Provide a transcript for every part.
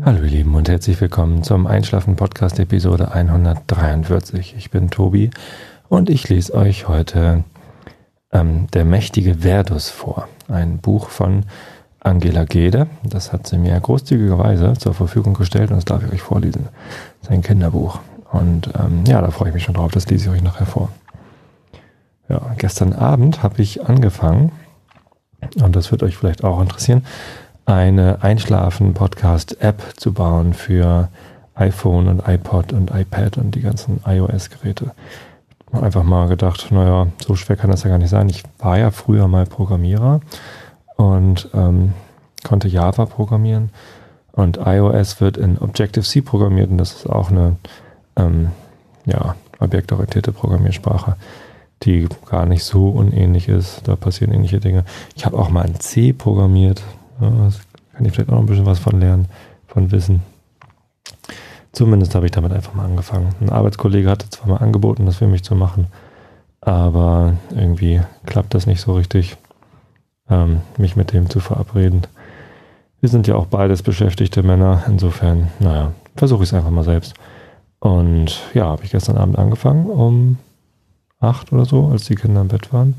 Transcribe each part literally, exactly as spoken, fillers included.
Hallo ihr Lieben und herzlich willkommen zum Einschlafen-Podcast Episode hundertdreiundvierzig. Ich bin Tobi und ich lese euch heute ähm, Der mächtige Verdus vor. Ein Buch von Angela Gede. Das hat sie mir großzügigerweise zur Verfügung gestellt und das darf ich euch vorlesen. Das ist ein Kinderbuch und ähm, ja, da freue ich mich schon drauf. Das lese ich euch nachher vor. Ja, gestern Abend habe ich angefangen, und das wird euch vielleicht auch interessieren, eine Einschlafen-Podcast-App zu bauen für iPhone und iPod und iPad und die ganzen iOS-Geräte. Ich habe einfach mal gedacht, naja, so schwer kann das ja gar nicht sein. Ich war ja früher mal Programmierer und ähm, konnte Java programmieren und iOS wird in Objective-C programmiert und das ist auch eine ähm, ja, objektorientierte Programmiersprache, die gar nicht so unähnlich ist. Da passieren ähnliche Dinge. Ich habe auch mal in C programmiert. Ja, das kann ich vielleicht auch noch ein bisschen was von lernen, von wissen. Zumindest habe ich damit einfach mal angefangen. Ein Arbeitskollege hatte zwar mal angeboten, das für mich zu machen, aber irgendwie klappt das nicht so richtig, ähm, mich mit dem zu verabreden. Wir sind ja auch beides beschäftigte Männer, insofern, naja, versuche ich es einfach mal selbst. Und ja, habe ich gestern Abend angefangen, um acht oder so, als die Kinder im Bett waren.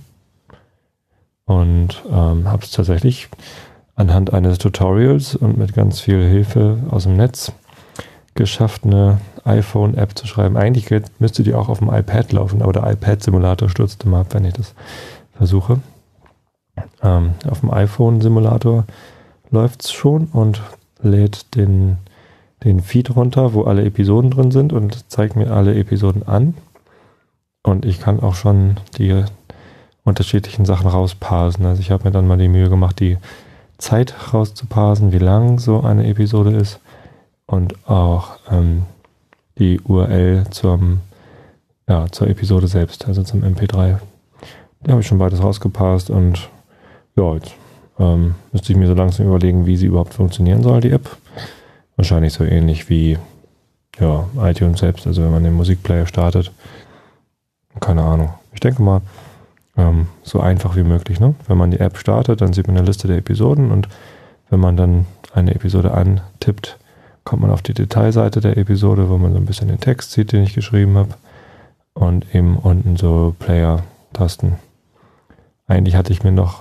Und ähm, habe es tatsächlich anhand eines Tutorials und mit ganz viel Hilfe aus dem Netz geschafft, eine iPhone-App zu schreiben. Eigentlich müsste die auch auf dem iPad laufen, aber der iPad-Simulator stürzt immer ab, wenn ich das versuche. Ähm, auf dem iPhone-Simulator läuft es schon und lädt den, den Feed runter, wo alle Episoden drin sind und zeigt mir alle Episoden an. Und ich kann auch schon die unterschiedlichen Sachen rausparsen. Also ich habe mir dann mal die Mühe gemacht, die Zeit rauszuparsen, wie lang so eine Episode ist und auch ähm, die U R L zum, ja, zur Episode selbst, also zum M P drei. Die habe ich schon beides rausgeparst und ja, jetzt ähm, müsste ich mir so langsam überlegen, wie sie überhaupt funktionieren soll, die App. Wahrscheinlich so ähnlich wie ja, iTunes selbst, also wenn man den Musikplayer startet. Keine Ahnung. Ich denke mal, ähm, so einfach wie möglich. Ne? Wenn man die App startet, dann sieht man eine Liste der Episoden und wenn man dann eine Episode antippt, kommt man auf die Detailseite der Episode, wo man so ein bisschen den Text sieht, den ich geschrieben habe und eben unten so Player-Tasten. Eigentlich hatte ich mir noch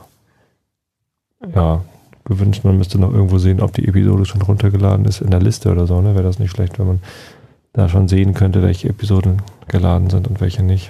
ja, gewünscht, man müsste noch irgendwo sehen, ob die Episode schon runtergeladen ist in der Liste oder so. Ne? Wäre das nicht schlecht, wenn man da schon sehen könnte, welche Episoden geladen sind und welche nicht.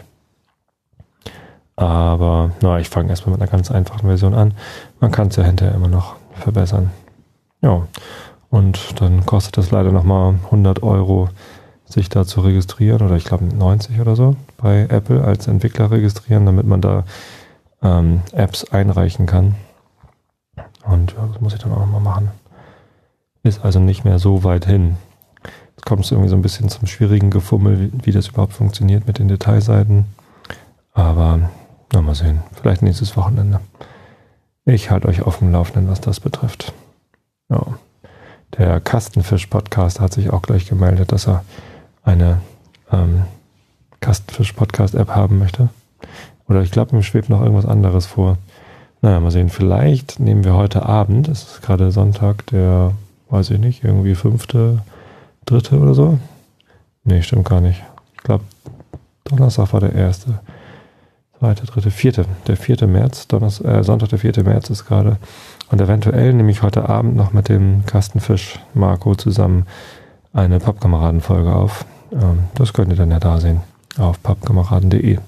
Aber na, ich fange erstmal mit einer ganz einfachen Version an. Man kann es ja hinterher immer noch verbessern. Ja, und dann kostet es leider nochmal hundert Euro, sich da zu registrieren. Oder ich glaube neunzig oder so bei Apple als Entwickler registrieren, damit man da ähm, Apps einreichen kann. Und ja, das muss ich dann auch nochmal machen. Ist also nicht mehr so weit hin. Jetzt kommt es irgendwie so ein bisschen zum schwierigen Gefummel, wie, wie das überhaupt funktioniert mit den Detailseiten. Aber na, mal sehen. Vielleicht nächstes Wochenende. Ich halte euch auf dem Laufenden, was das betrifft. Ja. Der Kastenfisch-Podcast hat sich auch gleich gemeldet, dass er eine ähm, Kastenfisch-Podcast-App haben möchte. Oder ich glaube, mir schwebt noch irgendwas anderes vor. Naja, mal sehen. Vielleicht nehmen wir heute Abend, es ist gerade Sonntag, der, weiß ich nicht, irgendwie fünfte, dritte oder so. Nee, stimmt gar nicht. Ich glaube, Donnerstag war der erste. Zweite, dritte, vierte. Der vierte März, Donnerstag, äh, Sonntag, der vierte März ist gerade. Und eventuell nehme ich heute Abend noch mit dem Kastenfisch Marco zusammen eine Pappkameraden-Folge auf. Ähm, das könnt ihr dann ja da sehen. Auf pappkameraden punkt de.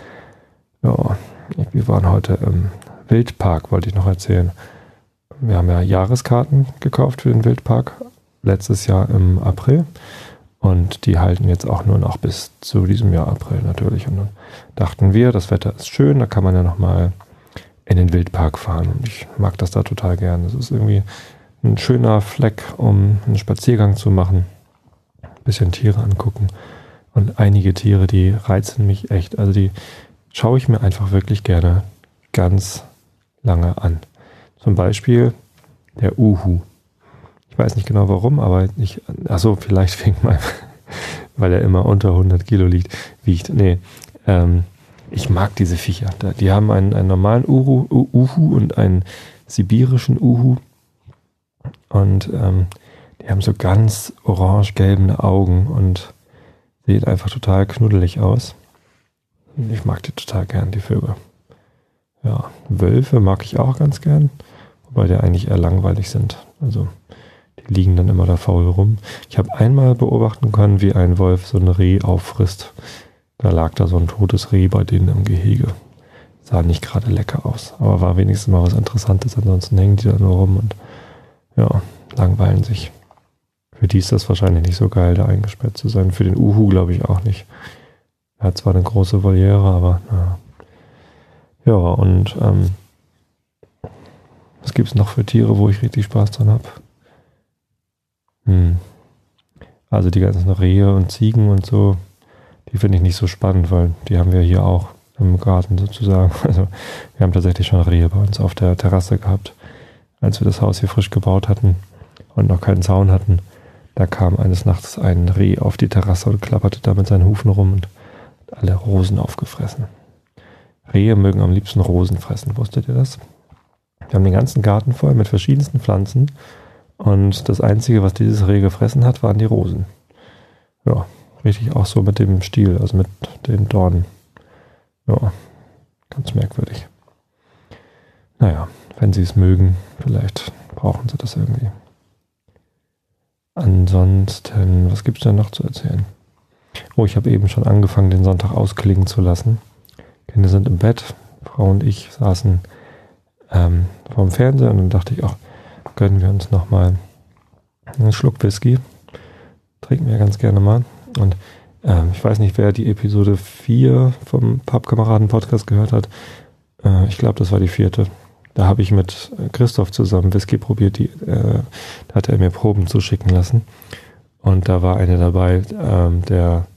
Ja, wir waren heute im Wildpark, wollte ich noch erzählen. Wir haben ja Jahreskarten gekauft für den Wildpark. Letztes Jahr im April. Und die halten jetzt auch nur noch bis zu diesem Jahr April natürlich. Und dann dachten wir, das Wetter ist schön, da kann man ja nochmal in den Wildpark fahren. Und ich mag das da total gern. Das ist irgendwie ein schöner Fleck, um einen Spaziergang zu machen. Ein bisschen Tiere angucken. Und einige Tiere, die reizen mich echt. Also die schaue ich mir einfach wirklich gerne ganz lange an. Zum Beispiel der Uhu. Ich weiß nicht genau warum, aber ich, achso, vielleicht wegen meinem, weil er immer unter hundert Kilo liegt, wiegt. Nee, ähm, ich mag diese Viecher. Die haben einen, einen normalen Uhu, Uhu und einen sibirischen Uhu. Und ähm, Die haben so ganz orange-gelbene Augen und sehen einfach total knuddelig aus. Ich mag die total gern, die Vögel. Ja, Wölfe mag ich auch ganz gern, wobei die eigentlich eher langweilig sind. Also die liegen dann immer da faul rum. Ich habe einmal beobachten können, wie ein Wolf so ein Reh auffrisst. Da lag da so ein totes Reh bei denen im Gehege. Sah nicht gerade lecker aus, aber war wenigstens mal was Interessantes. Ansonsten hängen die da nur rum und ja, langweilen sich. Für die ist das wahrscheinlich nicht so geil, da eingesperrt zu sein. Für den Uhu glaube ich auch nicht. Er hat zwar eine große Voliere, aber naja. Ja, und ähm, was gibt es noch für Tiere, wo ich richtig Spaß dran habe? Hm. Also die ganzen Rehe und Ziegen und so, die finde ich nicht so spannend, weil die haben wir hier auch im Garten sozusagen. Also wir haben tatsächlich schon Rehe bei uns auf der Terrasse gehabt, als wir das Haus hier frisch gebaut hatten und noch keinen Zaun hatten. Da kam eines Nachts ein Reh auf die Terrasse und klapperte da mit seinen Hufen rum und hat alle Rosen aufgefressen. Rehe mögen am liebsten Rosen fressen, wusstet ihr das? Wir haben den ganzen Garten voll mit verschiedensten Pflanzen und das Einzige, was dieses Reh gefressen hat, waren die Rosen. Ja, richtig auch so mit dem Stiel, also mit den Dornen. Ja, ganz merkwürdig. Naja, wenn sie es mögen, vielleicht brauchen sie das irgendwie. Ansonsten, was gibt es denn noch zu erzählen? Oh, ich habe eben schon angefangen, den Sonntag ausklingen zu lassen. Kinder sind im Bett, Frau und ich saßen ähm, vorm Fernseher und dann dachte ich, ach, gönnen wir uns nochmal einen Schluck Whisky. Trinken wir ganz gerne mal. Und ähm, ich weiß nicht, wer die Episode vier vom Pappkameraden-Podcast gehört hat. Äh, ich glaube, das war die vierte. Da habe ich mit Christoph zusammen Whisky probiert. Die, äh, da hat er mir Proben zuschicken lassen. Und da war eine dabei, ähm, der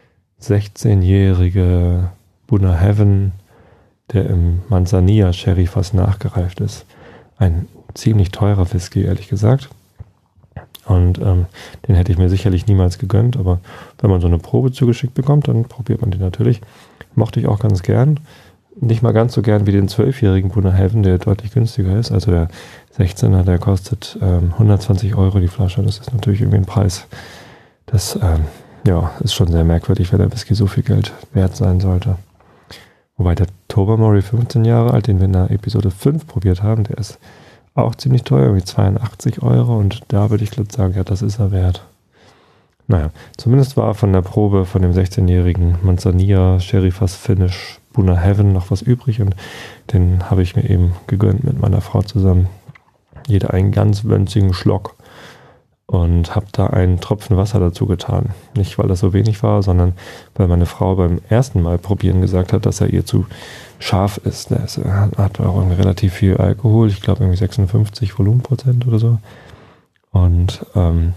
sechzehnjährige Bunna Heaven, der im Manzanilla Sherry fast nachgereift ist. Ein ziemlich teurer Whisky, ehrlich gesagt. Und ähm, den hätte ich mir sicherlich niemals gegönnt, aber wenn man so eine Probe zugeschickt bekommt, dann probiert man den natürlich. Mochte ich auch ganz gern. Nicht mal ganz so gern wie den zwölfjährigen Bunna Heaven, der deutlich günstiger ist. Also der sechzehner, der kostet ähm, hundertzwanzig Euro die Flasche. Das ist natürlich irgendwie ein Preis. Das ähm, ja, ist schon sehr merkwürdig, wenn der Whisky so viel Geld wert sein sollte. Wobei der Tobermory fünfzehn Jahre alt, den wir in der Episode fünf probiert haben, der ist auch ziemlich teuer, irgendwie zweiundachtzig Euro. Und da würde ich glatt sagen, ja, das ist er wert. Naja, zumindest war von der Probe von dem sechzehnjährigen Manzanilla Sherry Fast Finish Bunna Heaven noch was übrig und den habe ich mir eben gegönnt mit meiner Frau zusammen. Jeder einen ganz winzigen Schluck und habe da einen Tropfen Wasser dazu getan. Nicht, weil das so wenig war, sondern weil meine Frau beim ersten Mal probieren gesagt hat, dass er ihr zu scharf ist. Er ist, hat auch irgendwie relativ viel Alkohol, ich glaube irgendwie sechsundfünfzig Volumenprozent oder so. Und ähm,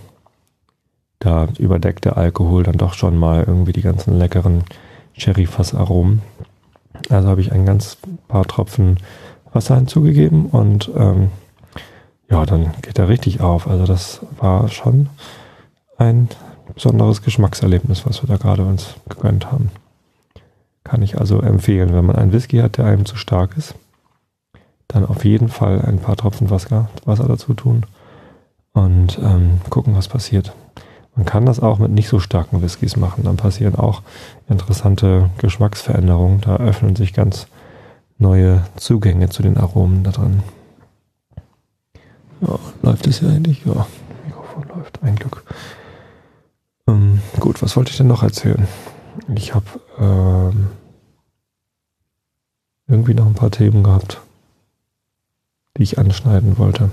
da überdeckt der Alkohol dann doch schon mal irgendwie die ganzen leckeren Sherry-Fass-Aromen. Also habe ich ein ganz paar Tropfen Wasser hinzugegeben und ähm, ja, dann geht er richtig auf. Also das war schon ein besonderes Geschmackserlebnis, was wir da gerade uns gegönnt haben. Kann ich also empfehlen, wenn man einen Whisky hat, der einem zu stark ist, dann auf jeden Fall ein paar Tropfen Wasser, Wasser dazu tun und ähm, gucken, was passiert. Man kann das auch mit nicht so starken Whiskys machen. Dann passieren auch interessante Geschmacksveränderungen. Da öffnen sich ganz neue Zugänge zu den Aromen da drin. Ja, läuft es ja eigentlich? Ja, Mikrofon läuft, ein Glück. Ähm, gut, was wollte ich denn noch erzählen? Ich habe ähm, irgendwie noch ein paar Themen gehabt, die ich anschneiden wollte.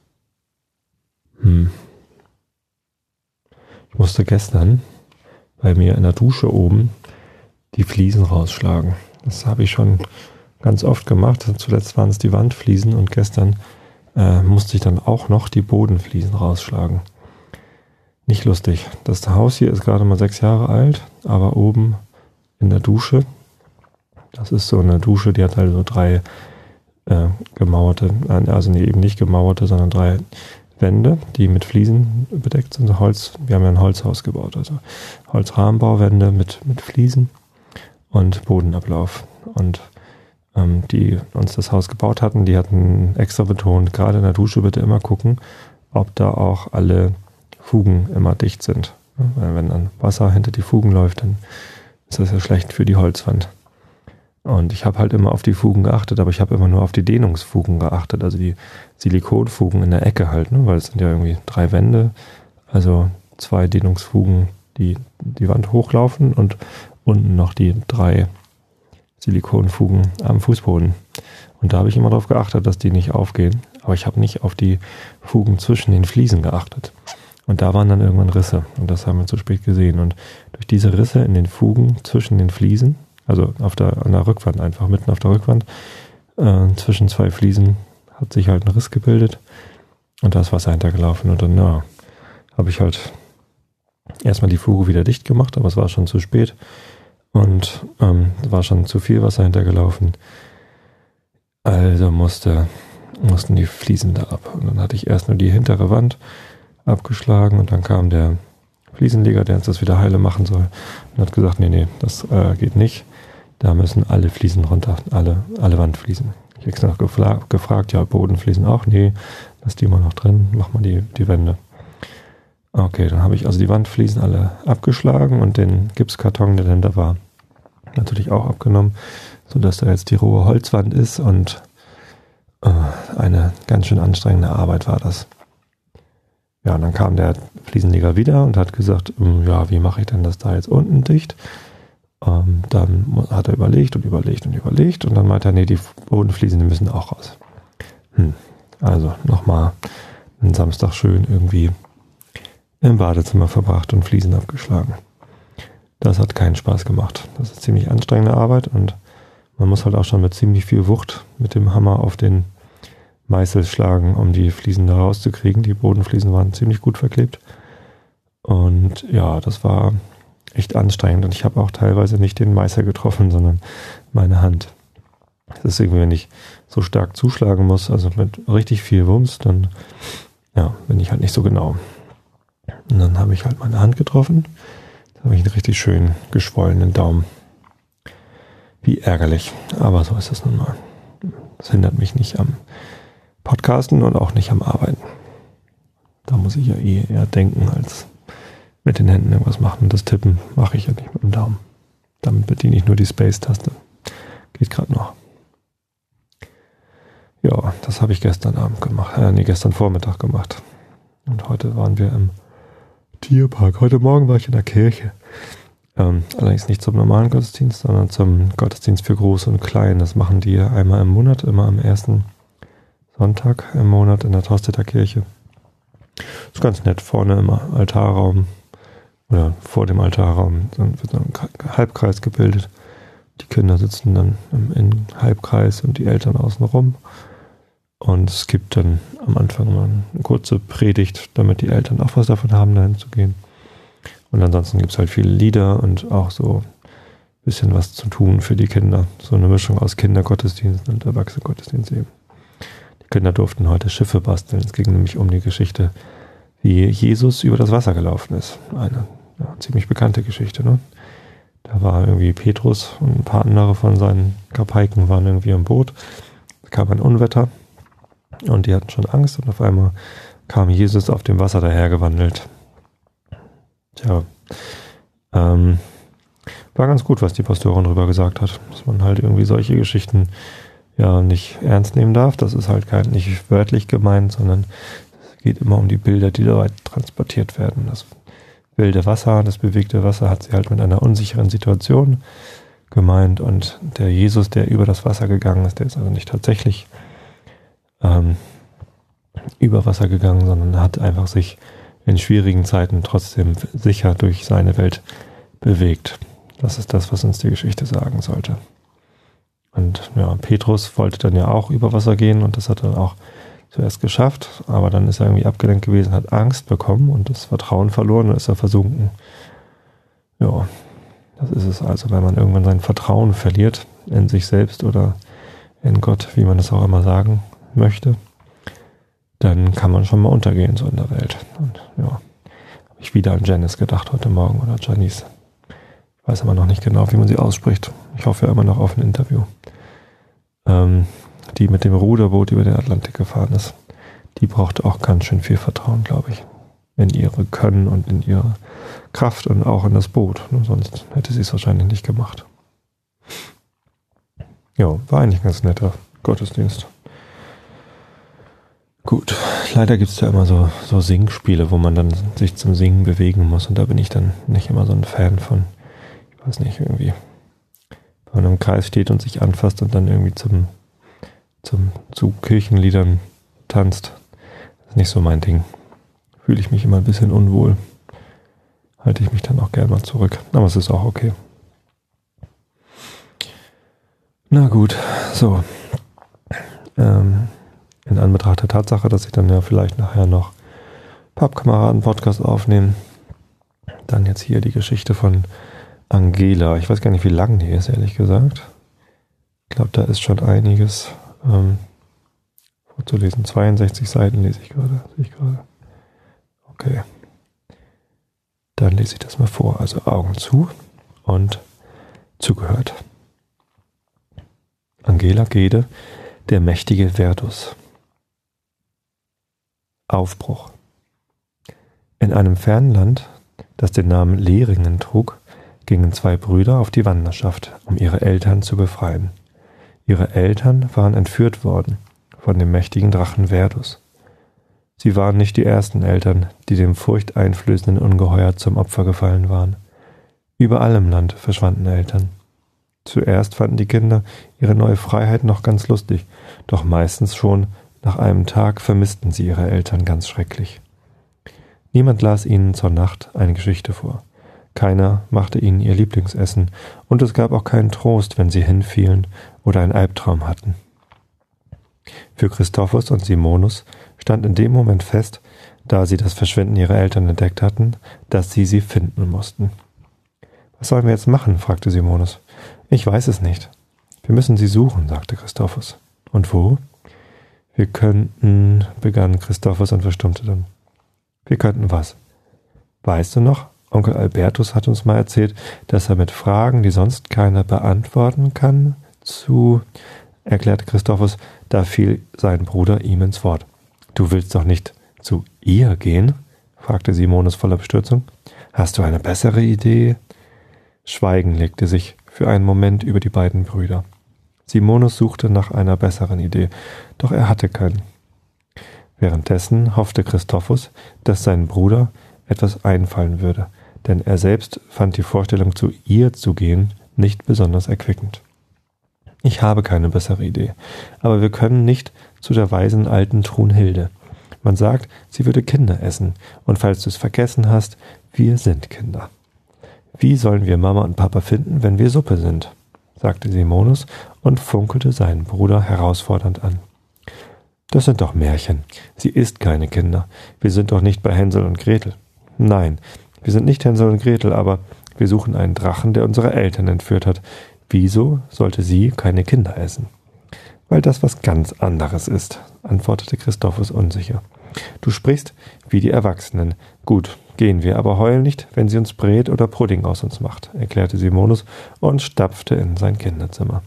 Hm. Ich musste gestern bei mir in der Dusche oben die Fliesen rausschlagen. Das habe ich schon ganz oft gemacht. Zuletzt waren es die Wandfliesen und gestern äh, musste ich dann auch noch die Bodenfliesen rausschlagen. Nicht lustig. Das Haus hier ist gerade mal sechs Jahre alt, aber oben in der Dusche, das ist so eine Dusche, die hat halt so drei äh, gemauerte, also nee, eben nicht gemauerte, sondern drei Wände, die mit Fliesen bedeckt sind. Holz, wir haben ja ein Holzhaus gebaut, also Holzrahmenbauwände mit, mit Fliesen und Bodenablauf. Und ähm, die uns das Haus gebaut hatten, die hatten extra betont, gerade in der Dusche bitte immer gucken, ob da auch alle Fugen immer dicht sind. Weil wenn dann Wasser hinter die Fugen läuft, dann ist das ja schlecht für die Holzwand. Und ich habe halt immer auf die Fugen geachtet, aber ich habe immer nur auf die Dehnungsfugen geachtet, also die Silikonfugen in der Ecke halt, ne? Weil es sind ja irgendwie drei Wände, also zwei Dehnungsfugen, die die Wand hochlaufen und unten noch die drei Silikonfugen am Fußboden. Und da habe ich immer darauf geachtet, dass die nicht aufgehen, aber ich habe nicht auf die Fugen zwischen den Fliesen geachtet. Und da waren dann irgendwann Risse und das haben wir zu spät gesehen. Und durch diese Risse in den Fugen zwischen den Fliesen, also auf der, an der Rückwand einfach, mitten auf der Rückwand, äh, zwischen zwei Fliesen hat sich halt ein Riss gebildet und da ist Wasser hintergelaufen. Und dann, ja, habe ich halt erstmal die Fuge wieder dicht gemacht, aber es war schon zu spät und ähm, es war schon zu viel Wasser hintergelaufen. Also musste, mussten die Fliesen da ab. Und dann hatte ich erst nur die hintere Wand abgeschlagen und dann kam der Fliesenleger, der uns das wieder heile machen soll und hat gesagt, nee, nee, das äh, geht nicht. Da müssen alle Fliesen runter, alle, alle Wandfliesen. Ich habe noch gefla- gefragt, ja, Bodenfliesen auch? Nee, lass die mal noch drin, mach mal die, die Wände. Okay, dann habe ich also die Wandfliesen alle abgeschlagen und den Gipskarton, der denn da war, natürlich auch abgenommen, sodass da jetzt die rohe Holzwand ist und äh, eine ganz schön anstrengende Arbeit war das. Ja, und dann kam der Fliesenleger wieder und hat gesagt, ja, wie mache ich denn das da jetzt unten dicht? Ähm, dann hat er überlegt und überlegt und überlegt und dann meinte er, nee, die Bodenfliesen, die müssen auch raus. Hm. Also nochmal einen Samstag schön irgendwie im Badezimmer verbracht und Fliesen abgeschlagen. Das hat keinen Spaß gemacht. Das ist ziemlich anstrengende Arbeit und man muss halt auch schon mit ziemlich viel Wucht mit dem Hammer auf den Meißel schlagen, um die Fliesen da rauszukriegen. Die Bodenfliesen waren ziemlich gut verklebt. Und ja, das war echt anstrengend. Und ich habe auch teilweise nicht den Meißel getroffen, sondern meine Hand. Das ist irgendwie, wenn ich so stark zuschlagen muss, also mit richtig viel Wumms, dann ja, bin ich halt nicht so genau. Und dann habe ich halt meine Hand getroffen. Da habe ich einen richtig schön geschwollenen Daumen. Wie ärgerlich. Aber so ist es nun mal. Das hindert mich nicht am Podcasten und auch nicht am Arbeiten. Da muss ich ja eh eher denken, als mit den Händen irgendwas machen. Und das Tippen mache ich ja nicht mit dem Daumen. Damit bediene ich nur die Space-Taste. Geht gerade noch. Ja, das habe ich gestern Abend gemacht. Äh, nee, gestern Vormittag gemacht. Und heute waren wir im Tierpark. Heute Morgen war ich in der Kirche. Ähm, allerdings nicht zum normalen Gottesdienst, sondern zum Gottesdienst für Groß und Klein. Das machen die einmal im Monat, immer am ersten Sonntag im Monat in der Tostetter Kirche. Ist ganz nett, vorne im Altarraum oder vor dem Altarraum wird so ein Halbkreis gebildet. Die Kinder sitzen dann im, im Halbkreis und die Eltern außen rum. Und es gibt dann am Anfang mal eine kurze Predigt, damit die Eltern auch was davon haben, dahin zu gehen. Und ansonsten gibt es halt viele Lieder und auch so ein bisschen was zu tun für die Kinder. So eine Mischung aus Kindergottesdienst und Erwachsenengottesdienst eben. Kinder durften heute Schiffe basteln. Es ging nämlich um die Geschichte, wie Jesus über das Wasser gelaufen ist. Eine ja, ziemlich bekannte Geschichte, ne? Da war irgendwie Petrus und ein paar andere von seinen Kapaiken waren irgendwie im Boot. Es kam ein Unwetter und die hatten schon Angst und auf einmal kam Jesus auf dem Wasser dahergewandelt. Tja, ähm, war ganz gut, was die Pastorin drüber gesagt hat, dass man halt irgendwie solche Geschichten ja nicht ernst nehmen darf. Das ist halt kein, nicht wörtlich gemeint, sondern es geht immer um die Bilder, die dabei transportiert werden. Das wilde Wasser, das bewegte Wasser hat sie halt mit einer unsicheren Situation gemeint und der Jesus, der über das Wasser gegangen ist, der ist also nicht tatsächlich ähm, über Wasser gegangen, sondern hat einfach sich in schwierigen Zeiten trotzdem sicher durch seine Welt bewegt. Das ist das, was uns die Geschichte sagen sollte. Und ja, Petrus wollte dann ja auch über Wasser gehen und das hat er dann auch zuerst geschafft, aber dann ist er irgendwie abgelenkt gewesen, hat Angst bekommen und das Vertrauen verloren und ist er versunken. Ja, das ist es also, wenn man irgendwann sein Vertrauen verliert in sich selbst oder in Gott, wie man das auch immer sagen möchte, dann kann man schon mal untergehen so in der Welt. Und ja, habe ich wieder an Janice gedacht heute Morgen oder Janice. Ich weiß aber noch nicht genau, wie man sie ausspricht. Ich hoffe ja immer noch auf ein Interview. Ähm, die mit dem Ruderboot über den Atlantik gefahren ist. Die braucht auch ganz schön viel Vertrauen, glaube ich. in ihre Können und in ihre Kraft und auch in das Boot. Sonst hätte sie es wahrscheinlich nicht gemacht. Ja, war eigentlich ein ganz netter Gottesdienst. Gut, leider gibt es ja immer so, so Singspiele, wo man dann sich zum Singen bewegen muss. Und da bin ich dann nicht immer so ein Fan von. Ich weiß nicht, irgendwie, wenn man im Kreis steht und sich anfasst und dann irgendwie zum, zum, zu Kirchenliedern tanzt. Das ist nicht so mein Ding. Fühle ich mich immer ein bisschen unwohl. Halte ich mich dann auch gerne mal zurück. Aber es ist auch okay. Na gut, so. Ähm, in Anbetracht der Tatsache, dass ich dann ja vielleicht nachher noch Pappkameraden-Podcast aufnehme, dann jetzt hier die Geschichte von Angela. Ich weiß gar nicht, wie lang die ist, ehrlich gesagt. Ich glaube, da ist schon einiges ähm, vorzulesen. zweiundsechzig Seiten lese ich gerade. Sehe ich gerade. Okay. Dann lese ich das mal vor. Also Augen zu und zugehört. Angela Gede, der mächtige Verdus. Aufbruch. In einem fernen Land, das den Namen Leringen trug, gingen zwei Brüder auf die Wanderschaft, um ihre Eltern zu befreien. Ihre Eltern waren entführt worden von dem mächtigen Drachen Verdus. Sie waren nicht die ersten Eltern, die dem furchteinflößenden Ungeheuer zum Opfer gefallen waren. Überall im Land verschwanden Eltern. Zuerst fanden die Kinder ihre neue Freiheit noch ganz lustig, doch meistens schon nach einem Tag vermissten sie ihre Eltern ganz schrecklich. Niemand las ihnen zur Nacht eine Geschichte vor. Keiner machte ihnen ihr Lieblingsessen, und es gab auch keinen Trost, wenn sie hinfielen oder einen Albtraum hatten. Für Christophus und Simonus stand in dem Moment fest, da sie das Verschwinden ihrer Eltern entdeckt hatten, dass sie sie finden mussten. »Was sollen wir jetzt machen?« fragte Simonus. »Ich weiß es nicht. Wir müssen sie suchen«, sagte Christophus. »Und wo?« »Wir könnten«, begann Christophus und verstummte dann. »Wir könnten was?« »Weißt du noch? Onkel Albertus hat uns mal erzählt, dass er mit Fragen, die sonst keiner beantworten kann, zu...« erklärte Christophus, da fiel sein Bruder ihm ins Wort. »Du willst doch nicht zu ihr gehen?« fragte Simonus voller Bestürzung. »Hast du eine bessere Idee?« Schweigen legte sich für einen Moment über die beiden Brüder. Simonus suchte nach einer besseren Idee, doch er hatte keinen. Währenddessen hoffte Christophus, dass sein Bruder etwas einfallen würde, denn er selbst fand die Vorstellung, zu ihr zu gehen, nicht besonders erquickend. »Ich habe keine bessere Idee, aber wir können nicht zu der weisen alten Trunhilde. Man sagt, sie würde Kinder essen, und falls du es vergessen hast, wir sind Kinder. Wie sollen wir Mama und Papa finden, wenn wir Suppe sind?« sagte Simonus und funkelte seinen Bruder herausfordernd an. »Das sind doch Märchen. Sie isst keine Kinder. Wir sind doch nicht bei Hänsel und Gretel.« »Nein, wir sind nicht Hänsel und Gretel, aber wir suchen einen Drachen, der unsere Eltern entführt hat. Wieso sollte sie keine Kinder essen?« »Weil das was ganz anderes ist«, antwortete Christophus unsicher. »Du sprichst wie die Erwachsenen. Gut, gehen wir, aber heul nicht, wenn sie uns Bret oder Pudding aus uns macht«, erklärte Simonus und stapfte in sein Kinderzimmer.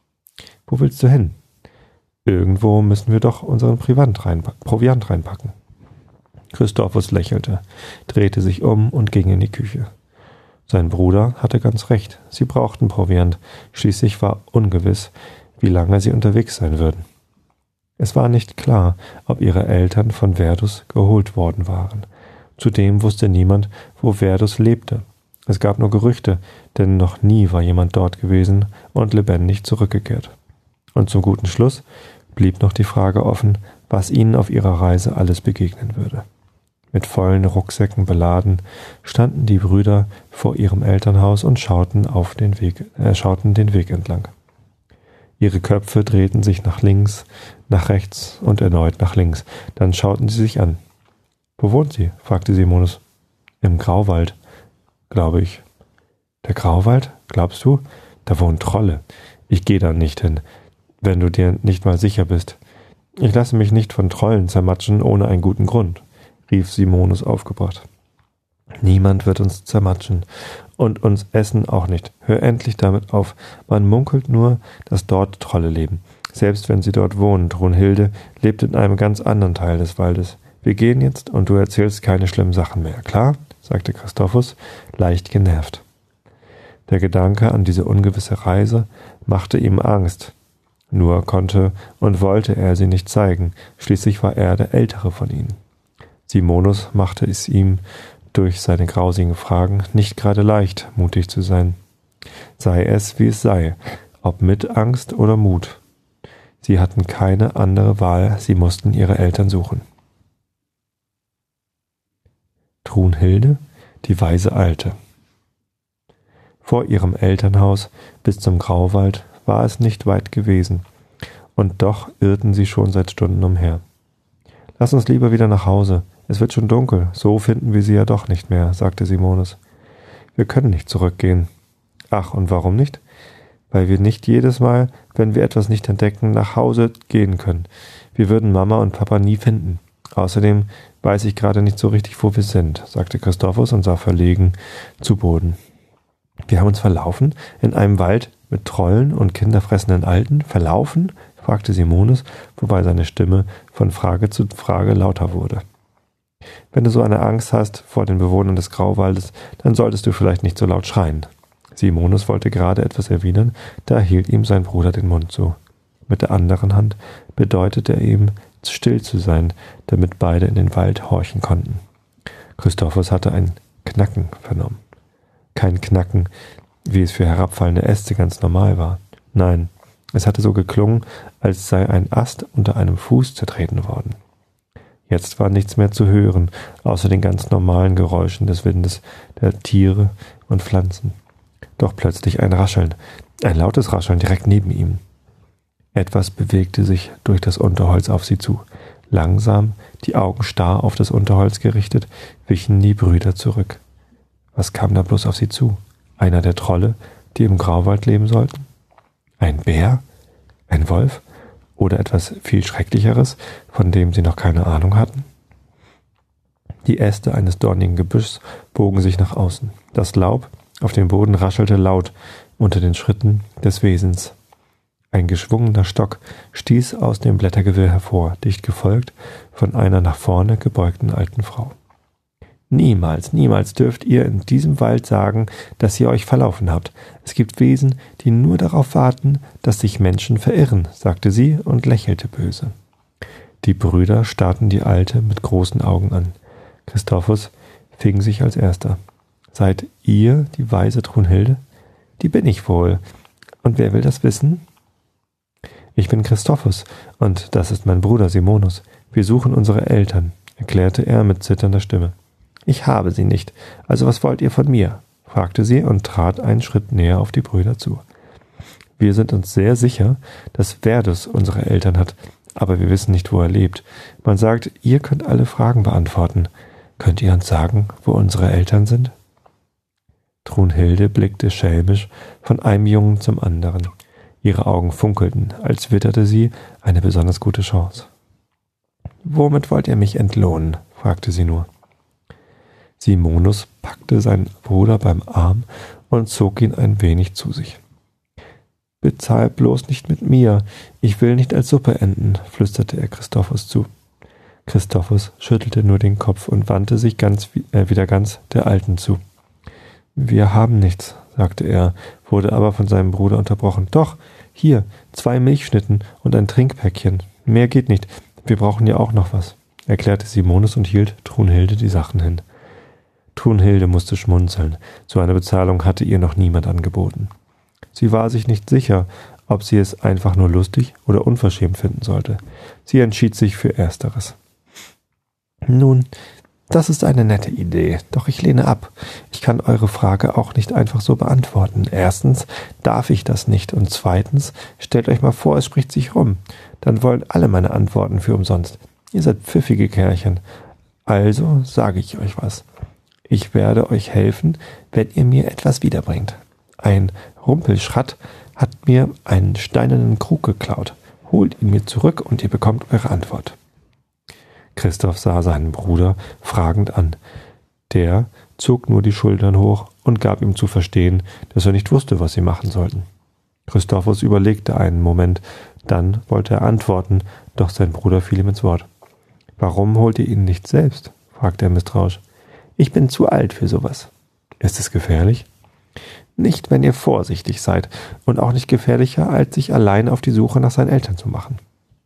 »Wo willst du hin?« »Irgendwo müssen wir doch unseren Proviant reinpacken.« Christophus lächelte, drehte sich um und ging in die Küche. Sein Bruder hatte ganz recht, sie brauchten Proviant, schließlich war ungewiss, wie lange sie unterwegs sein würden. Es war nicht klar, ob ihre Eltern von Verdus geholt worden waren. Zudem wusste niemand, wo Verdus lebte. Es gab nur Gerüchte, denn noch nie war jemand dort gewesen und lebendig zurückgekehrt. Und zum guten Schluss blieb noch die Frage offen, was ihnen auf ihrer Reise alles begegnen würde. Mit vollen Rucksäcken beladen, standen die Brüder vor ihrem Elternhaus und schauten, auf den Weg, äh, schauten den Weg entlang. Ihre Köpfe drehten sich nach links, nach rechts und erneut nach links. Dann schauten sie sich an. »Wo wohnt sie?« fragte Simonus. »Im Grauwald, glaube ich.« »Der Grauwald? Glaubst du? Da wohnen Trolle. Ich gehe da nicht hin, wenn du dir nicht mal sicher bist. Ich lasse mich nicht von Trollen zermatschen ohne einen guten Grund«, rief Simonus aufgebracht. »Niemand wird uns zermatschen und uns essen auch nicht. Hör endlich damit auf. Man munkelt nur, dass dort Trolle leben. Selbst wenn sie dort wohnen, Trunhilde lebt in einem ganz anderen Teil des Waldes. Wir gehen jetzt und du erzählst keine schlimmen Sachen mehr, klar?, sagte Christophus, leicht genervt. Der Gedanke an diese ungewisse Reise machte ihm Angst. Nur konnte und wollte er sie nicht zeigen, schließlich war er der Ältere von ihnen. Simonus machte es ihm durch seine grausigen Fragen nicht gerade leicht, mutig zu sein. Sei es, wie es sei, ob mit Angst oder Mut. Sie hatten keine andere Wahl, sie mussten ihre Eltern suchen. Trunhilde, die weise Alte. Vor ihrem Elternhaus bis zum Grauwald war es nicht weit gewesen, und doch irrten sie schon seit Stunden umher. »Lass uns lieber wieder nach Hause, es wird schon dunkel, so finden wir sie ja doch nicht mehr«, sagte Simonus. »Wir können nicht zurückgehen.« »Ach, und warum nicht?« »Weil wir nicht jedes Mal, wenn wir etwas nicht entdecken, nach Hause gehen können. Wir würden Mama und Papa nie finden. Außerdem weiß ich gerade nicht so richtig, wo wir sind«, sagte Christophus und sah verlegen zu Boden. »Wir haben uns verlaufen? In einem Wald mit Trollen und kinderfressenden Alten? Verlaufen?« fragte Simonus, wobei seine Stimme von Frage zu Frage lauter wurde. »Wenn du so eine Angst hast vor den Bewohnern des Grauwaldes, dann solltest du vielleicht nicht so laut schreien.« Simonus wollte gerade etwas erwidern, da hielt ihm sein Bruder den Mund zu. Mit der anderen Hand bedeutete er ihm, still zu sein, damit beide in den Wald horchen konnten. Christophus hatte ein Knacken vernommen. Kein Knacken, wie es für herabfallende Äste ganz normal war. Nein, es hatte so geklungen, als sei ein Ast unter einem Fuß zertreten worden. Jetzt war nichts mehr zu hören, außer den ganz normalen Geräuschen des Windes, der Tiere und Pflanzen. Doch plötzlich ein Rascheln, ein lautes Rascheln direkt neben ihm. Etwas bewegte sich durch das Unterholz auf sie zu. Langsam, die Augen starr auf das Unterholz gerichtet, wichen die Brüder zurück. Was kam da bloß auf sie zu? Einer der Trolle, die im Grauwald leben sollten? Ein Bär? Ein Wolf? Oder etwas viel Schrecklicheres, von dem sie noch keine Ahnung hatten? Die Äste eines dornigen Gebüschs bogen sich nach außen. Das Laub auf dem Boden raschelte laut unter den Schritten des Wesens. Ein geschwungener Stock stieß aus dem Blättergewirr hervor, dicht gefolgt von einer nach vorne gebeugten alten Frau. »Niemals, niemals dürft ihr in diesem Wald sagen, dass ihr euch verlaufen habt. Es gibt Wesen, die nur darauf warten, dass sich Menschen verirren«, sagte sie und lächelte böse. Die Brüder starrten die Alte mit großen Augen an. Christophus fing sich als erster. »Seid ihr die weise Trunhilde?« »Die bin ich wohl. Und wer will das wissen?« »Ich bin Christophus, und das ist mein Bruder Simonus. Wir suchen unsere Eltern«, erklärte er mit zitternder Stimme. »Ich habe sie nicht. Also was wollt ihr von mir?« fragte sie und trat einen Schritt näher auf die Brüder zu. »Wir sind uns sehr sicher, dass Verdus unsere Eltern hat, aber wir wissen nicht, wo er lebt. Man sagt, ihr könnt alle Fragen beantworten. Könnt ihr uns sagen, wo unsere Eltern sind?« Trunhilde blickte schelmisch von einem Jungen zum anderen. Ihre Augen funkelten, als witterte sie eine besonders gute Chance. »Womit wollt ihr mich entlohnen?« fragte sie nur. Simonus packte seinen Bruder beim Arm und zog ihn ein wenig zu sich. »Bezahl bloß nicht mit mir, ich will nicht als Suppe enden«, flüsterte er Christophus zu. Christophus schüttelte nur den Kopf und wandte sich ganz, äh, wieder ganz der Alten zu. »Wir haben nichts«, sagte er, wurde aber von seinem Bruder unterbrochen. »Doch, hier, zwei Milchschnitten und ein Trinkpäckchen. Mehr geht nicht, wir brauchen ja auch noch was«, erklärte Simonus und hielt Trunhilde die Sachen hin. Trunhilde musste schmunzeln, so eine Bezahlung hatte ihr noch niemand angeboten. Sie war sich nicht sicher, ob sie es einfach nur lustig oder unverschämt finden sollte. Sie entschied sich für Ersteres. »Nun, das ist eine nette Idee, doch ich lehne ab. Ich kann eure Frage auch nicht einfach so beantworten. Erstens darf ich das nicht und zweitens, stellt euch mal vor, es spricht sich rum. Dann wollen alle meine Antworten für umsonst. Ihr seid pfiffige Kerlchen. Also sage ich euch was. Ich werde euch helfen, wenn ihr mir etwas wiederbringt. Ein Rumpelschratt hat mir einen steinernen Krug geklaut. Holt ihn mir zurück und ihr bekommt eure Antwort.« Christoph sah seinen Bruder fragend an. Der zog nur die Schultern hoch und gab ihm zu verstehen, dass er nicht wusste, was sie machen sollten. Christophus überlegte einen Moment, dann wollte er antworten, doch sein Bruder fiel ihm ins Wort. »Warum holt ihr ihn nicht selbst?« fragte er misstrauisch. »Ich bin zu alt für sowas.« »Ist es gefährlich?« »Nicht, wenn ihr vorsichtig seid, und auch nicht gefährlicher, als sich allein auf die Suche nach seinen Eltern zu machen.«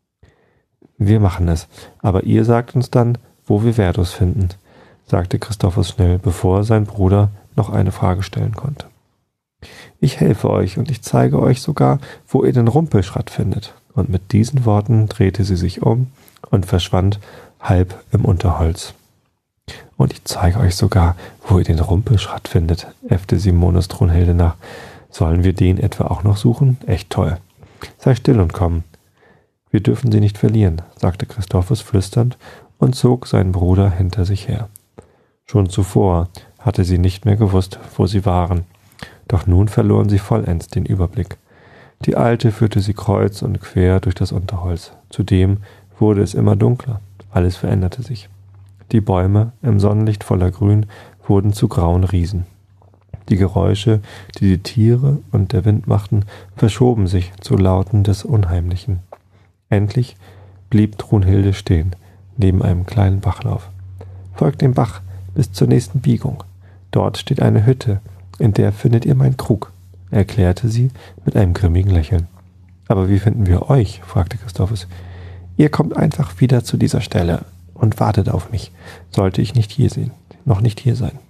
»Wir machen es, aber ihr sagt uns dann, wo wir Verdus finden«, sagte Christophus schnell, bevor sein Bruder noch eine Frage stellen konnte. »Ich helfe euch und ich zeige euch sogar, wo ihr den Rumpelschrott findet.« Und mit diesen Worten drehte sie sich um und verschwand halb im Unterholz. »Und ich zeige euch sogar, wo ihr den Rumpelschrott findet«, äffte Simonus Brunhilde nach. »Sollen wir den etwa auch noch suchen? Echt toll. Sei still und komm. Wir dürfen sie nicht verlieren«, sagte Christophus flüsternd und zog seinen Bruder hinter sich her. Schon zuvor hatte sie nicht mehr gewusst, wo sie waren. Doch nun verloren sie vollends den Überblick. Die Alte führte sie kreuz und quer durch das Unterholz. Zudem wurde es immer dunkler. Alles veränderte sich. Die Bäume, im Sonnenlicht voller Grün, wurden zu grauen Riesen. Die Geräusche, die die Tiere und der Wind machten, verschoben sich zu Lauten des Unheimlichen. Endlich blieb Brunhilde stehen, neben einem kleinen Bachlauf. »Folgt dem Bach bis zur nächsten Biegung. Dort steht eine Hütte, in der findet ihr meinen Krug«, erklärte sie mit einem grimmigen Lächeln. »Aber wie finden wir euch?« fragte Christophus. »Ihr kommt einfach wieder zu dieser Stelle und wartet auf mich, sollte ich nicht hier sehen, noch nicht hier sein.«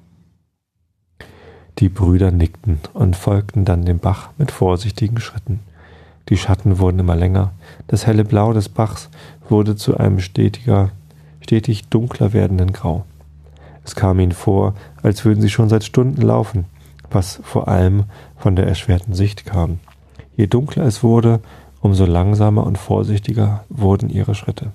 Die Brüder nickten und folgten dann dem Bach mit vorsichtigen Schritten. Die Schatten wurden immer länger, das helle Blau des Bachs wurde zu einem stetiger, stetig dunkler werdenden Grau. Es kam ihnen vor, als würden sie schon seit Stunden laufen, was vor allem von der erschwerten Sicht kam. Je dunkler es wurde, umso langsamer und vorsichtiger wurden ihre Schritte.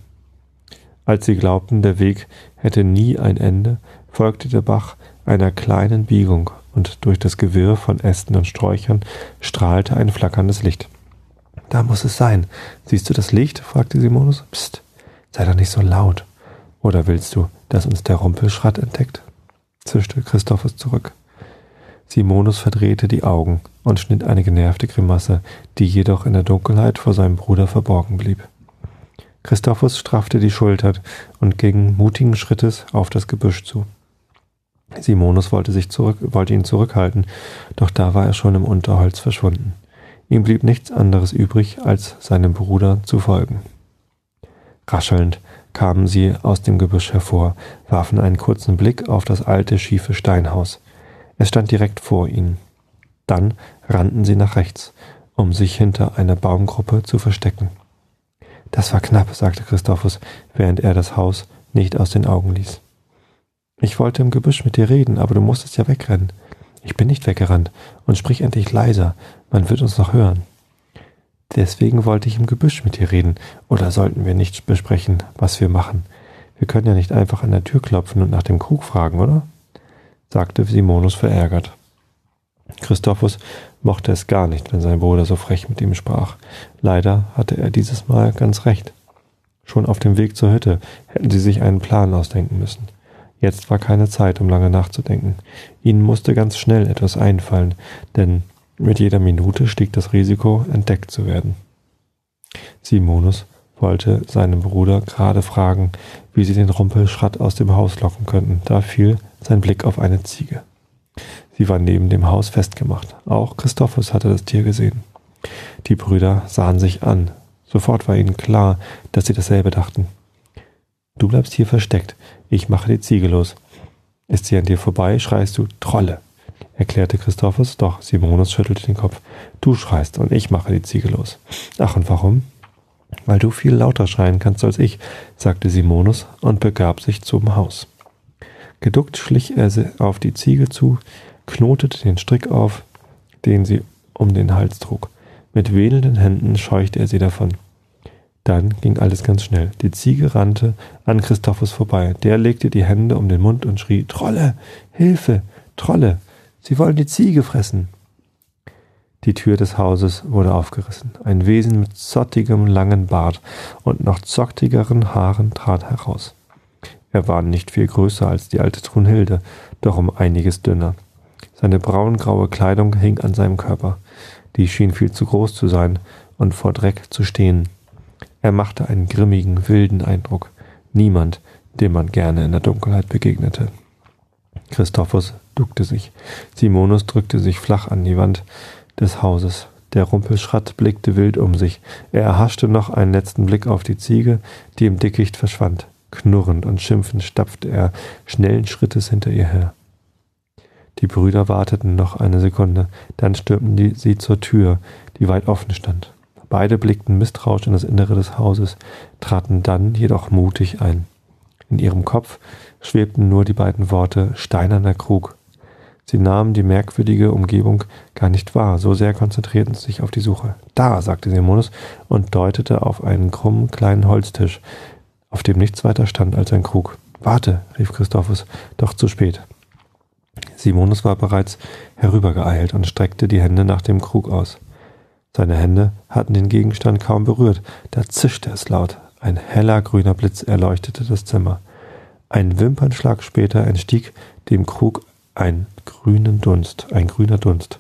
Als sie glaubten, der Weg hätte nie ein Ende, folgte der Bach einer kleinen Biegung, und durch das Gewirr von Ästen und Sträuchern strahlte ein flackerndes Licht. »Da muss es sein. Siehst du das Licht?« fragte Simonus. »Psst, sei doch nicht so laut. Oder willst du, dass uns der Rumpelschrott entdeckt?« zischte Christophus zurück. Simonus verdrehte die Augen und schnitt eine genervte Grimasse, die jedoch in der Dunkelheit vor seinem Bruder verborgen blieb. Christophus straffte die Schultern und ging mutigen Schrittes auf das Gebüsch zu. Simonus wollte, sich zurück, wollte ihn zurückhalten, doch da war er schon im Unterholz verschwunden. Ihm blieb nichts anderes übrig, als seinem Bruder zu folgen. Raschelnd kamen sie aus dem Gebüsch hervor, warfen einen kurzen Blick auf das alte, schiefe Steinhaus. Es stand direkt vor ihnen. Dann rannten sie nach rechts, um sich hinter einer Baumgruppe zu verstecken. »Das war knapp«, sagte Christophus, während er das Haus nicht aus den Augen ließ. »Ich wollte im Gebüsch mit dir reden, aber du musstest ja wegrennen.« »Ich bin nicht weggerannt, und sprich endlich leiser, man wird uns noch hören.« »Deswegen wollte ich im Gebüsch mit dir reden, oder sollten wir nicht besprechen, was wir machen? Wir können ja nicht einfach an der Tür klopfen und nach dem Krug fragen, oder?« sagte Simonus verärgert. Christophus mochte es gar nicht, wenn sein Bruder so frech mit ihm sprach. Leider hatte er dieses Mal ganz recht. Schon auf dem Weg zur Hütte hätten sie sich einen Plan ausdenken müssen. Jetzt war keine Zeit, um lange nachzudenken. Ihnen musste ganz schnell etwas einfallen, denn mit jeder Minute stieg das Risiko, entdeckt zu werden. Simonus wollte seinem Bruder gerade fragen, wie sie den Rumpelschrott aus dem Haus locken könnten. Da fiel sein Blick auf eine Ziege. Sie war neben dem Haus festgemacht. Auch Christophus hatte das Tier gesehen. Die Brüder sahen sich an. Sofort war ihnen klar, dass sie dasselbe dachten. »Du bleibst hier versteckt. Ich mache die Ziege los. Ist sie an dir vorbei, schreist du »Trolle«, erklärte Christophus, doch Simonus schüttelte den Kopf. »Du schreist und ich mache die Ziege los.« »Ach, und warum?« »Weil du viel lauter schreien kannst als ich«, sagte Simonus und begab sich zum Haus. Geduckt schlich er auf die Ziege zu, knotete den Strick auf, den sie um den Hals trug. Mit wedelnden Händen scheuchte er sie davon. Dann ging alles ganz schnell. Die Ziege rannte an Christophus vorbei. Der legte die Hände um den Mund und schrie, »Trolle! Hilfe! Trolle! Sie wollen die Ziege fressen!« Die Tür des Hauses wurde aufgerissen. Ein Wesen mit zottigem, langen Bart und noch zottigeren Haaren trat heraus. Er war nicht viel größer als die alte Brunhilde, doch um einiges dünner. Seine braungraue Kleidung hing an seinem Körper. Die schien viel zu groß zu sein und vor Dreck zu stehen. Er machte einen grimmigen, wilden Eindruck. Niemand, dem man gerne in der Dunkelheit begegnete. Christophus duckte sich. Simonus drückte sich flach an die Wand des Hauses. Der Rumpelschratt blickte wild um sich. Er erhaschte noch einen letzten Blick auf die Ziege, die im Dickicht verschwand. Knurrend und schimpfend stapfte er schnellen Schrittes hinter ihr her. Die Brüder warteten noch eine Sekunde, dann stürmten die, sie zur Tür, die weit offen stand. Beide blickten misstrauisch in das Innere des Hauses, traten dann jedoch mutig ein. In ihrem Kopf schwebten nur die beiden Worte »steinerner Krug«. Sie nahmen die merkwürdige Umgebung gar nicht wahr, so sehr konzentrierten sie sich auf die Suche. »Da«, sagte Simonus und deutete auf einen krummen kleinen Holztisch, auf dem nichts weiter stand als ein Krug. »Warte«, rief Christophus, doch zu spät. Simonus war bereits herübergeeilt und streckte die Hände nach dem Krug aus. Seine Hände hatten den Gegenstand kaum berührt, da zischte es laut. Ein heller grüner Blitz erleuchtete das Zimmer. Ein Wimpernschlag später entstieg dem Krug ein grünen Dunst, ein grüner Dunst.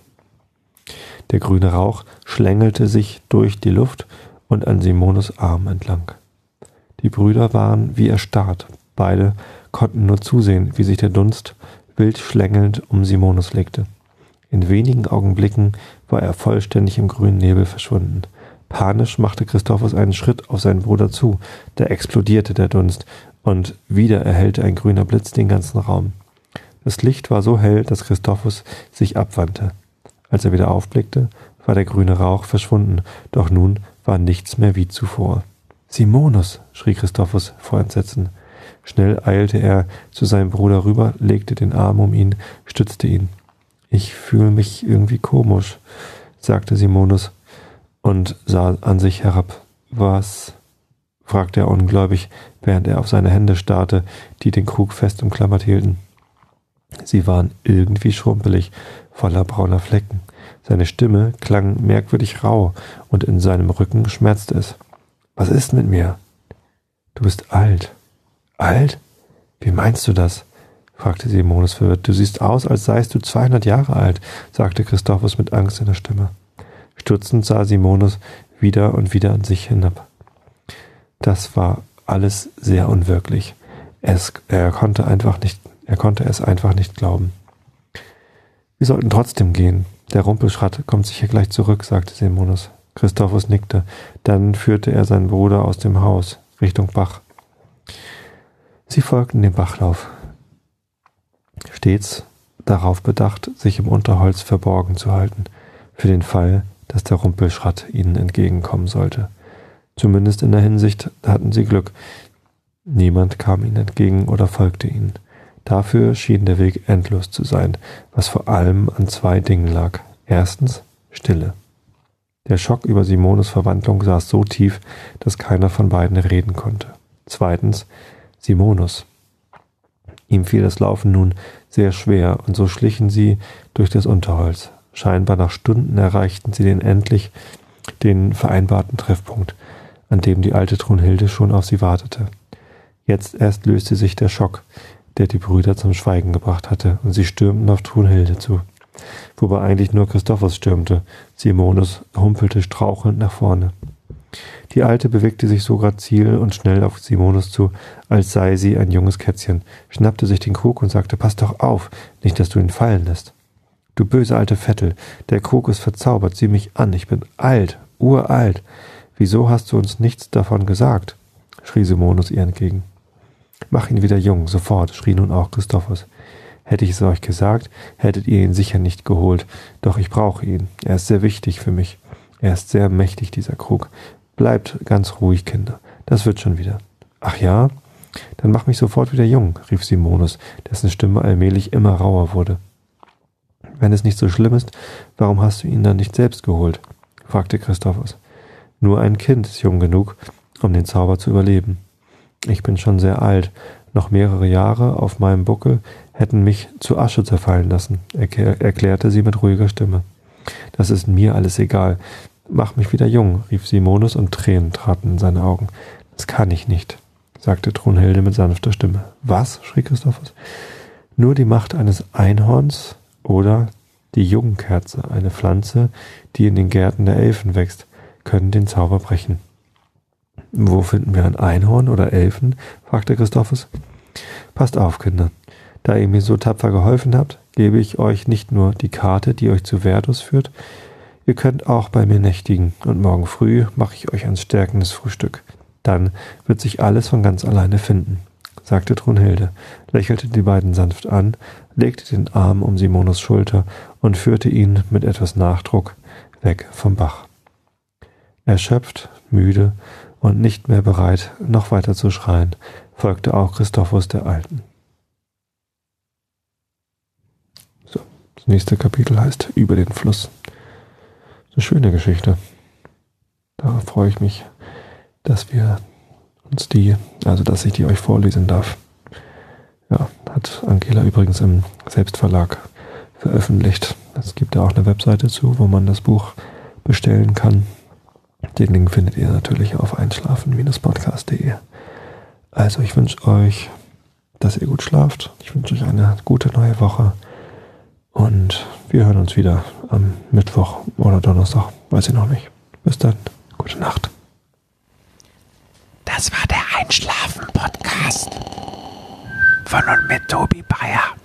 Der grüne Rauch schlängelte sich durch die Luft und an Simonus Arm entlang. Die Brüder waren wie erstarrt. Beide konnten nur zusehen, wie sich der Dunst wild schlängelnd um Simonus legte. In wenigen Augenblicken war er vollständig im grünen Nebel verschwunden. Panisch machte Christophus einen Schritt auf seinen Bruder zu. Da explodierte der Dunst und wieder erhellte ein grüner Blitz den ganzen Raum. Das Licht war so hell, dass Christophus sich abwandte. Als er wieder aufblickte, war der grüne Rauch verschwunden, doch nun war nichts mehr wie zuvor. »Simonus«, schrie Christophus vor Entsetzen. Schnell eilte er zu seinem Bruder rüber, legte den Arm um ihn, stützte ihn. »Ich fühle mich irgendwie komisch«, sagte Simonus und sah an sich herab. »Was?« fragte er ungläubig, während er auf seine Hände starrte, die den Krug fest umklammert hielten. Sie waren irgendwie schrumpelig, voller brauner Flecken. Seine Stimme klang merkwürdig rau und in seinem Rücken schmerzte es. »Was ist mit mir?« »Du bist alt.« »Alt? Wie meinst du das?« fragte Simonus verwirrt. »Du siehst aus, als seist du zweihundert Jahre alt«, sagte Christophus mit Angst in der Stimme. Stutzend sah Simonus wieder und wieder an sich hinab. Das war alles sehr unwirklich. Es, er konnte einfach nicht, er konnte es einfach nicht glauben. »Wir sollten trotzdem gehen. Der Rumpelschratt kommt sicher gleich zurück«, sagte Simonus. Christophus nickte. Dann führte er seinen Bruder aus dem Haus, Richtung Bach. Sie folgten dem Bachlauf, stets darauf bedacht, sich im Unterholz verborgen zu halten, für den Fall, dass der Rumpelschratt ihnen entgegenkommen sollte. Zumindest in der Hinsicht hatten sie Glück. Niemand kam ihnen entgegen oder folgte ihnen. Dafür schien der Weg endlos zu sein, was vor allem an zwei Dingen lag. Erstens Stille. Der Schock über Simonus Verwandlung saß so tief, dass keiner von beiden reden konnte. Zweitens Simonus. Ihm fiel das Laufen nun sehr schwer, und so schlichen sie durch das Unterholz. Scheinbar nach Stunden erreichten sie den endlich den vereinbarten Treffpunkt, an dem die alte Trunhilde schon auf sie wartete. Jetzt erst löste sich der Schock, der die Brüder zum Schweigen gebracht hatte, und sie stürmten auf Trunhilde zu. Wobei eigentlich nur Christophus stürmte. Simonus humpelte strauchelnd nach vorne. Die Alte bewegte sich so grazil und schnell auf Simonus zu, als sei sie ein junges Kätzchen, schnappte sich den Krug und sagte, »Pass doch auf, nicht, dass du ihn fallen lässt.« »Du böse alte Vettel, der Krug ist verzaubert, sieh mich an, ich bin alt, uralt. Wieso hast du uns nichts davon gesagt?« schrie Simonus ihr entgegen. »Mach ihn wieder jung, sofort«, schrie nun auch Christophus. »Hätte ich es euch gesagt, hättet ihr ihn sicher nicht geholt, doch ich brauche ihn, er ist sehr wichtig für mich. Er ist sehr mächtig, dieser Krug. Bleibt ganz ruhig, Kinder, das wird schon wieder.« »Ach ja? Dann mach mich sofort wieder jung«, rief Simonus, dessen Stimme allmählich immer rauer wurde. »Wenn es nicht so schlimm ist, warum hast du ihn dann nicht selbst geholt?« fragte Christophus. »Nur ein Kind ist jung genug, um den Zauber zu überleben. Ich bin schon sehr alt, noch mehrere Jahre auf meinem Buckel hätten mich zu Asche zerfallen lassen«, erklär, erklärte sie mit ruhiger Stimme. »Das ist mir alles egal. Mach mich wieder jung«, rief Simonus und Tränen traten in seine Augen. »Das kann ich nicht«, sagte Trunhilde mit sanfter Stimme. »Was?«, schrie Christophus. »Nur die Macht eines Einhorns oder die Jugendkerze, eine Pflanze, die in den Gärten der Elfen wächst, können den Zauber brechen.« Wo finden wir ein Einhorn oder Elfen? Fragte Christophus. Passt auf, Kinder. Da ihr mir so tapfer geholfen habt, gebe ich euch nicht nur die Karte, die euch zu Verdus führt, ihr könnt auch bei mir nächtigen, und morgen früh mache ich euch ein stärkendes Frühstück. Dann wird sich alles von ganz alleine finden, sagte Brunhilde, lächelte die beiden sanft an, legte den Arm um Simonos Schulter und führte ihn mit etwas Nachdruck weg vom Bach. Erschöpft, müde und nicht mehr bereit, noch weiter zu schreien, folgte auch Christophus der Alten. So, das nächste Kapitel heißt Über den Fluss. Eine schöne Geschichte. Da freue ich mich, dass wir uns die, also dass ich die euch vorlesen darf. Ja, hat Angela übrigens im Selbstverlag veröffentlicht. Es gibt da auch eine Webseite zu, wo man das Buch bestellen kann. Den Link findet ihr natürlich auf einschlafen Podcast punkt de. Also ich wünsche euch, dass ihr gut schlaft. Ich wünsche euch eine gute neue Woche. Und wir hören uns wieder am Mittwoch oder Donnerstag. Weiß ich noch nicht. Bis dann. Gute Nacht. Das war der Einschlafen-Podcast von und mit Tobi Bayer.